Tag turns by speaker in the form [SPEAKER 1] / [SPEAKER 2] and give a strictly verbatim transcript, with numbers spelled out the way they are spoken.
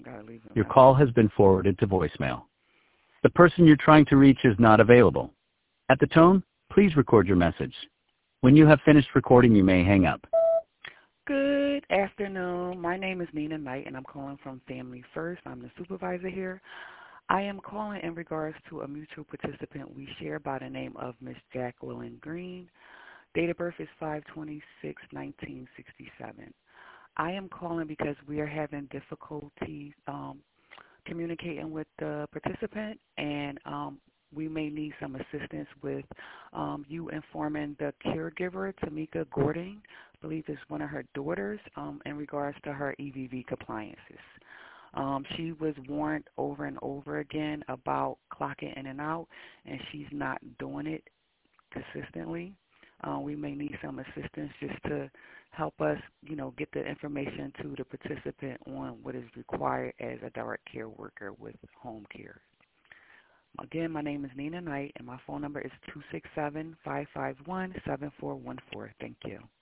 [SPEAKER 1] Gotta leave a
[SPEAKER 2] Your
[SPEAKER 1] message.
[SPEAKER 2] call has been forwarded to voicemail. The person you're trying to reach is not available. At the tone, please record your message. When you have finished recording, you may hang up.
[SPEAKER 1] Good afternoon. My name is Nina Knight, and I'm calling from Family First. I'm the supervisor here. I am calling in regards to a mutual participant we share by the name of Miss Jacqueline Green. Date of birth is five twenty-six nineteen sixty-seven. I am calling because we are having difficulties um, communicating with the participant, and um, we may need some assistance with um, you informing the caregiver, Tamika Gordon, I believe is one of her daughters, um, in regards to her E V V compliances. Um, she was warned over and over again about clocking in and out, and she's not doing it consistently. Uh, we may need some assistance just to help us, you know, get the information to the participant on what is required as a direct care worker with home care. Again, my name is Nina Knight, and my phone number is two six seven, five five one, seven four one four. Thank you.